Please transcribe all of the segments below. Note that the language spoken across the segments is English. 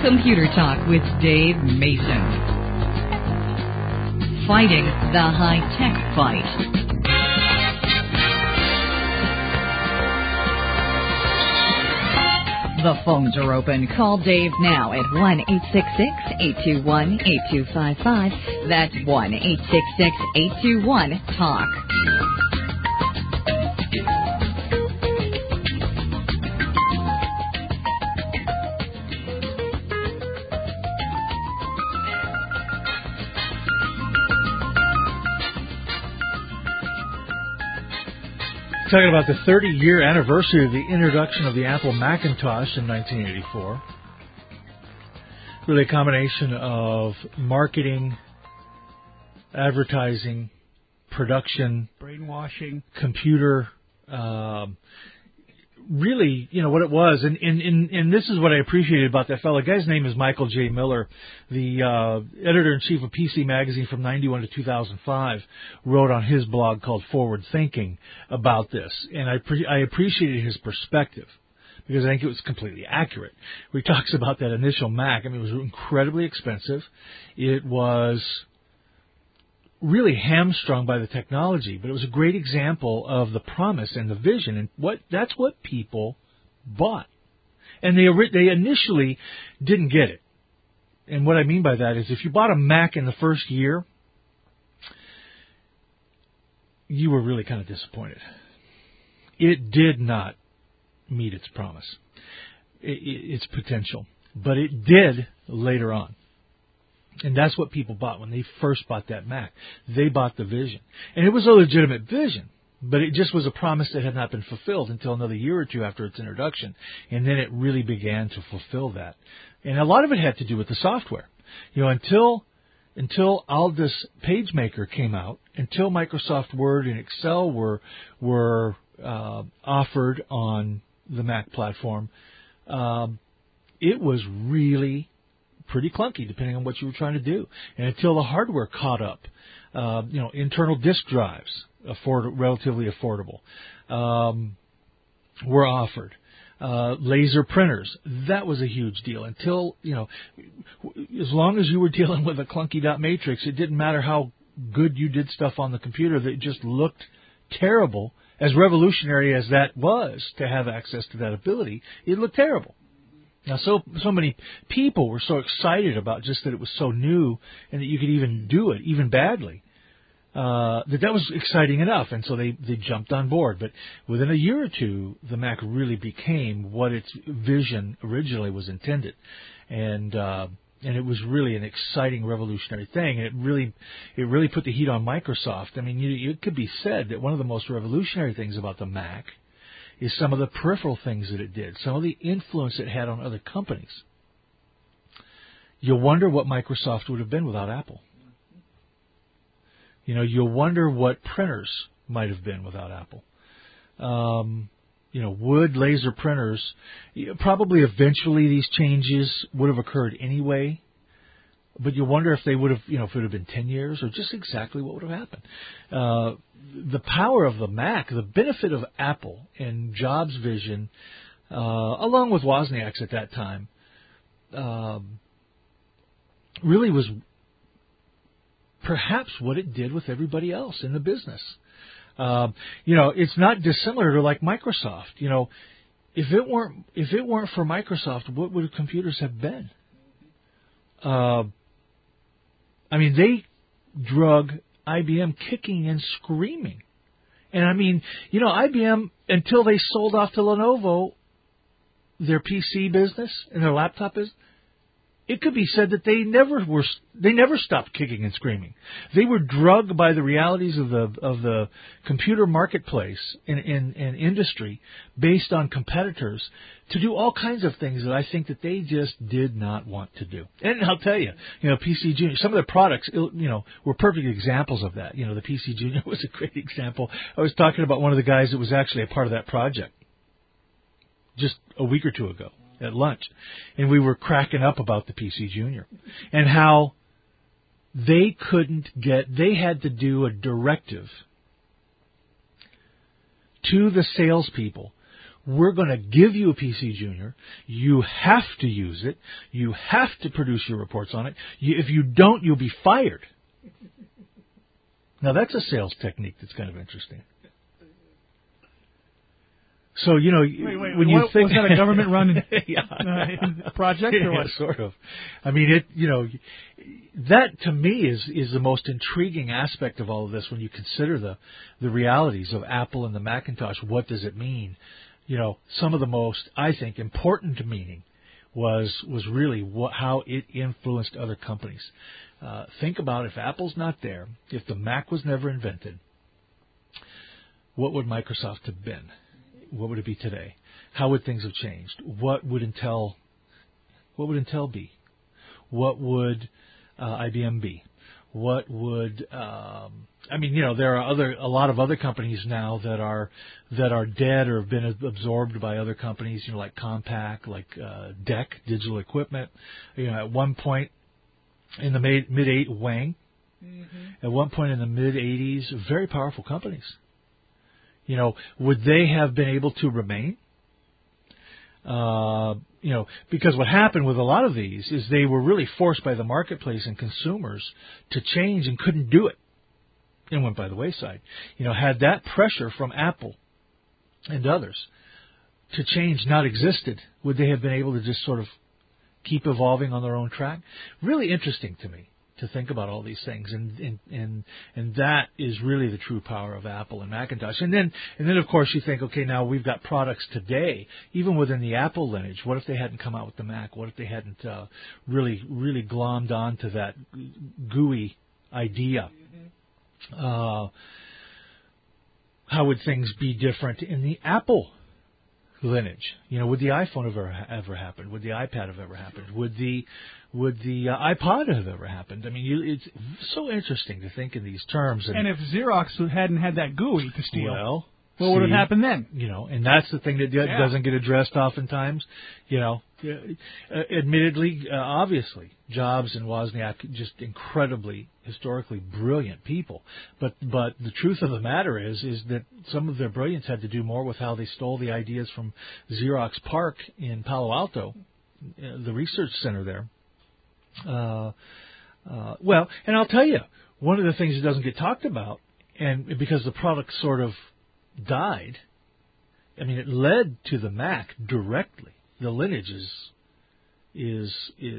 Computer Talk with Dave Mason. Fighting the high-tech fight. The phones are open. Call Dave now at 1-866-821-8255. That's 1-866-821-TALK. Talking about the 30-year anniversary of the introduction of the Apple Macintosh in 1984. Really a combination of marketing, advertising, production, brainwashing, computer, really, you know, what it was. And this is what I appreciated about that fellow. The guy's name is Michael J. Miller, the editor-in-chief of PC Magazine from 91 to 2005, wrote on his blog called Forward Thinking about this. And I appreciated his perspective because I think it was completely accurate. Where he talks about that initial Mac. I mean, it was incredibly expensive. It was really hamstrung by the technology, but it was a great example of the promise and the vision, and that's what people bought. And they initially didn't get it. And what I mean by that is if you bought a Mac in the first year, you were really kind of disappointed. It did not meet its promise, its potential, but it did later on. And that's what people bought when they first bought that Mac. They bought the vision. And it was a legitimate vision, but it just was a promise that had not been fulfilled until another year or two after its introduction. And then it really began to fulfill that. And a lot of it had to do with the software. You know, until Aldus PageMaker came out, until Microsoft Word and Excel were offered on the Mac platform, it was really pretty clunky, depending on what you were trying to do. And until the hardware caught up, internal disk drives, relatively affordable, were offered. Laser printers, that was a huge deal. Until, as long as you were dealing with a clunky dot matrix, it didn't matter how good you did stuff on the computer, that it just looked terrible. As revolutionary as that was to have access to that ability, it looked terrible. Now, so many people were so excited about just that it was so new and that you could even do it, even badly, that was exciting enough, and so they jumped on board. But within a year or two, the Mac really became what its vision originally was intended, and it was really an exciting, revolutionary thing. And it really put the heat on Microsoft. I mean, it could be said that one of the most revolutionary things about the Mac is some of the peripheral things that it did, some of the influence it had on other companies. You'll wonder what Microsoft would have been without Apple. You'll wonder what printers might have been without Apple. Wood laser printers, probably eventually these changes would have occurred anyway, but you wonder if they would have, if it would have been 10 years or just exactly what would have happened. The power of the Mac, the benefit of Apple and Jobs' vision, along with Wozniak's at that time, really was perhaps what it did with everybody else in the business. It's not dissimilar to like Microsoft. If it weren't for Microsoft, what would computers have been? They drug IBM kicking and screaming. And IBM, until they sold off to Lenovo their PC business and their laptop business, it could be said that they never stopped kicking and screaming. They were drugged by the realities of the computer marketplace and industry based on competitors to do all kinds of things that I think that they just did not want to do. And I'll tell you, PC Junior, some of their products, were perfect examples of that. The PC Junior was a great example. I was talking about one of the guys that was actually a part of that project just a week or two ago at lunch, and we were cracking up about the PC Junior and how they had to do a directive to the salespeople we're going to give you a PC Junior. You have to use it. You have to produce your reports on it. If you don't, you'll be fired. Now, that's a sales technique that's kind of interesting. So, you know, when you think... Was that a government-run project or what? Yeah, sort of. I mean, that to me is the most intriguing aspect of all of this when you consider the realities of Apple and the Macintosh. What does it mean? You know, some of the most, I think, important meaning was really how it influenced other companies. Think about if Apple's not there, if the Mac was never invented, what would Microsoft have been? What would it be today? How would things have changed? What would Intel be? What would IBM be? What would there are a lot of other companies now that are dead or have been absorbed by other companies, like Compaq, like DEC, Digital Equipment. At one point in the mid-80s, Wang. Mm-hmm. At one point in the mid-80s, very powerful companies. Would they have been able to remain? Because what happened with a lot of these is they were really forced by the marketplace and consumers to change and couldn't do it and went by the wayside. Had that pressure from Apple and others to change not existed, would they have been able to just sort of keep evolving on their own track? Really interesting to me to think about all these things, and that is really the true power of Apple and Macintosh. And then of course you think, okay, now we've got products today, even within the Apple lineage. What if they hadn't come out with the Mac? What if they hadn't really glommed onto that GUI idea? Mm-hmm. How would things be different in the Apple lineage? Would the iPhone have ever happened? Would the iPad have ever happened? Would the iPod have ever happened? I mean, it's so interesting to think in these terms. And if Xerox hadn't had that GUI to steal, what would have happened then? And that's the thing that doesn't get addressed oftentimes. Admittedly, obviously, Jobs and Wozniak, just incredibly, historically brilliant people. But the truth of the matter is that some of their brilliance had to do more with how they stole the ideas from Xerox PARC in Palo Alto, the research center there. And I'll tell you, one of the things that doesn't get talked about, and because the product sort of died, I mean, it led to the Mac directly. The lineage is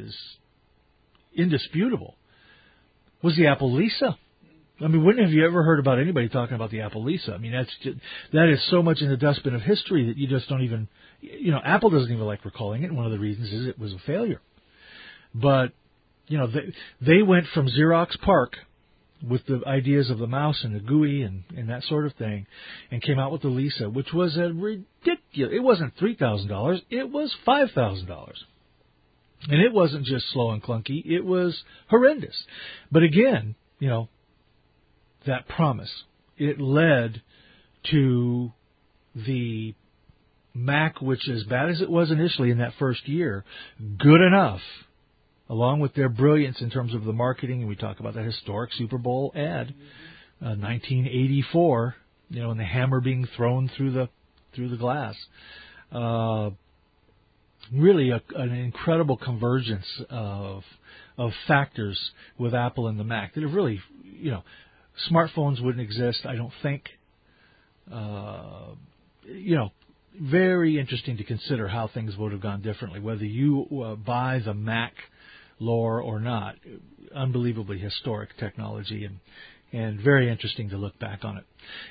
indisputable. Was the Apple Lisa? I mean, when have you ever heard about anybody talking about the Apple Lisa? I mean, that is so much in the dustbin of history that you just don't even, Apple doesn't even like recalling it. And one of the reasons is it was a failure. But, they went from Xerox PARC with the ideas of the mouse and the GUI and that sort of thing, and came out with the Lisa, which was a ridiculous. It wasn't $3,000; it was $5,000, and it wasn't just slow and clunky; it was horrendous. But again, that promise, it led to the Mac, which, as bad as it was initially in that first year, good enough. Along with their brilliance in terms of the marketing, and we talk about that historic Super Bowl ad, 1984, and the hammer being thrown through the glass. Really an incredible convergence of factors with Apple and the Mac that have really, smartphones wouldn't exist, I don't think. Very interesting to consider how things would have gone differently, whether you buy the Mac lore or not. Unbelievably historic technology and very interesting to look back on it.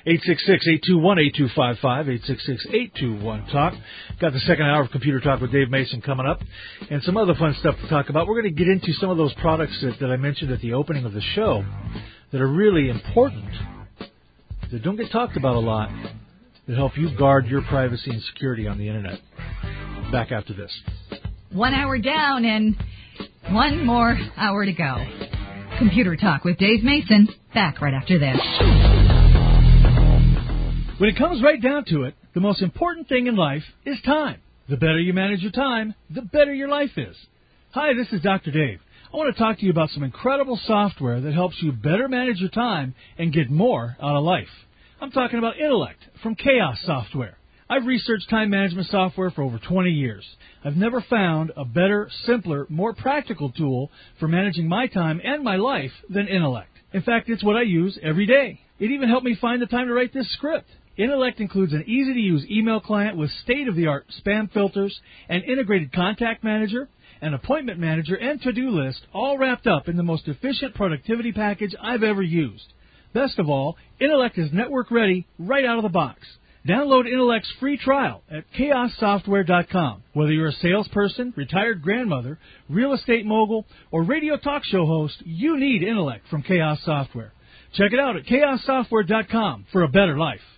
866-821-8255, 866-821-TALK. Got the second hour of Computer Talk with Dave Mason coming up, and some other fun stuff to talk about. We're going to get into some of those products that I mentioned at the opening of the show that are really important, that don't get talked about a lot, that help you guard your privacy and security on the Internet. Back after this. 1 hour down and one more hour to go. Computer Talk with Dave Mason. Back right after this. When it comes right down to it, the most important thing in life is time. The better you manage your time, the better your life is. Hi, this is Dr. Dave. I want to talk to you about some incredible software that helps you better manage your time and get more out of life. I'm talking about Intellect from Chaos Software. I've researched time management software for over 20 years. I've never found a better, simpler, more practical tool for managing my time and my life than Intellect. In fact, it's what I use every day. It even helped me find the time to write this script. Intellect includes an easy-to-use email client with state-of-the-art spam filters, an integrated contact manager, an appointment manager, and to-do list, all wrapped up in the most efficient productivity package I've ever used. Best of all, Intellect is network-ready right out of the box. Download Intellect's free trial at chaossoftware.com. Whether you're a salesperson, retired grandmother, real estate mogul, or radio talk show host, you need Intellect from Chaos Software. Check it out at chaossoftware.com for a better life.